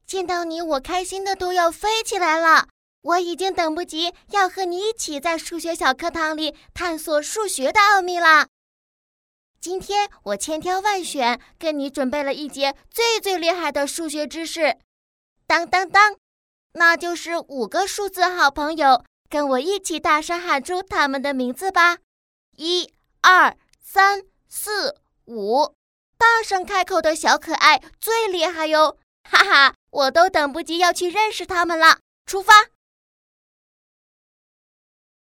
见到你我开心的都要飞起来了，我已经等不及要和你一起在数学小课堂里探索数学的奥秘了。今天我千挑万选，跟你准备了一节最厉害的数学知识。当当当，那就是5个数字好朋友，跟我一起大声喊出他们的名字吧。1、2、3、4、5，大声开口的小可爱最厉害哟！哈哈，我都等不及要去认识他们了。出发！